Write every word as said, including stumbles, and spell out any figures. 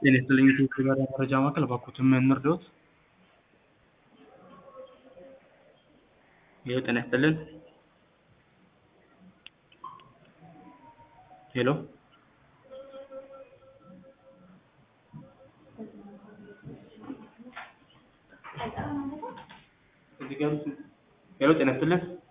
ጤና ይስጥልኝ የኢትዮጵያ መረጃ ማዕከል እባክዎትን ምን እንርዳዎት? ሄሎ ጤና ይስጥልን ሄሎ ሄሎ ጤና ይስጥልን